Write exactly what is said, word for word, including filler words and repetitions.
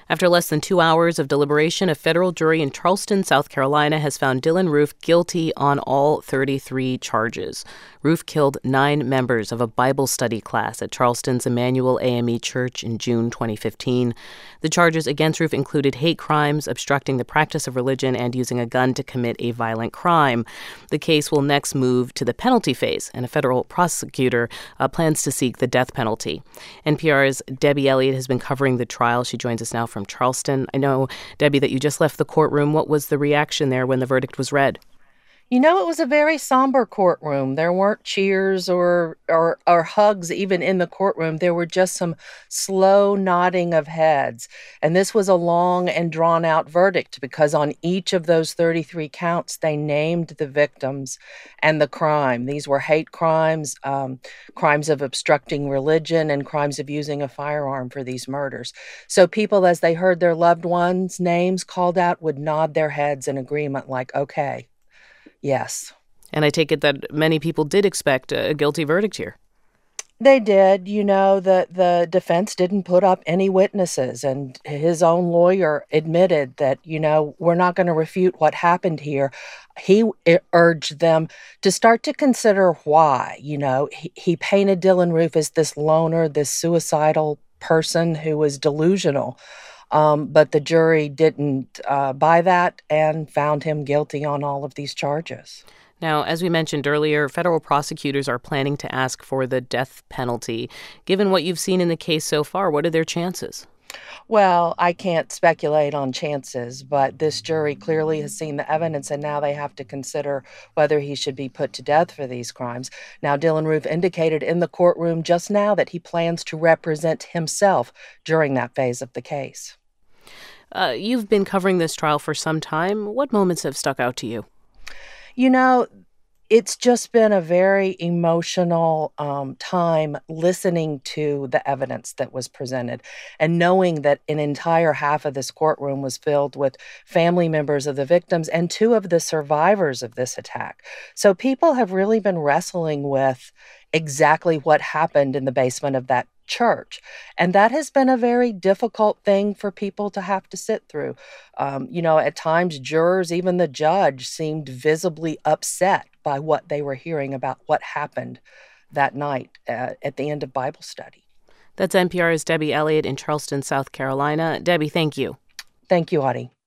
After less than two hours of deliberation, a federal jury in Charleston, South Carolina, has found Dylann Roof guilty on all thirty-three charges. Roof killed nine members of a Bible study class at Charleston's Emmanuel A M E Church in June twenty fifteen. The charges against Roof included hate crimes, obstructing the practice of religion, and using a gun to commit a violent crime. The case will next move to the penalty phase, and a federal prosecutor uh, plans to seek the death penalty. N P R's Debbie Elliott has been covering the trial. She joins us now from Charleston. I know, Debbie, that you just left the courtroom. What was the reaction there when the verdict was read? You know, it was a very somber courtroom. There weren't cheers or, or or hugs even in the courtroom. There were just some slow nodding of heads. And this was a long and drawn out verdict because on each of those thirty-three counts, they named the victims and the crime. These were hate crimes, um, crimes of obstructing religion, and crimes of using a firearm for these murders. So people, as they heard their loved ones' names called out, would nod their heads in agreement like, okay. Yes. And I take it that many people did expect a guilty verdict here. They did. You know, the, the defense didn't put up any witnesses, and his own lawyer admitted that, you know, we're not going to refute what happened here. He urged them to start to consider why. You know, he, he painted Dylann Roof as this loner, this suicidal person who was delusional. Um, but the jury didn't uh, buy that and found him guilty on all of these charges. Now, as we mentioned earlier, federal prosecutors are planning to ask for the death penalty. Given what you've seen in the case so far, what are their chances? Well, I can't speculate on chances, but this jury clearly has seen the evidence, and now they have to consider whether he should be put to death for these crimes. Now, Dylann Roof indicated in the courtroom just now that he plans to represent himself during that phase of the case. Uh, you've been covering this trial for some time. What moments have stuck out to you? You know, it's just been a very emotional um, time listening to the evidence that was presented and knowing that an entire half of this courtroom was filled with family members of the victims and two of the survivors of this attack. So people have really been wrestling with exactly what happened in the basement of that church. And that has been a very difficult thing for people to have to sit through. Um, you know, at times, jurors, even the judge, seemed visibly upset by what they were hearing about what happened that night uh, at the end of Bible study. That's N P R's Debbie Elliott in Charleston, South Carolina. Debbie, thank you. Thank you, Audie.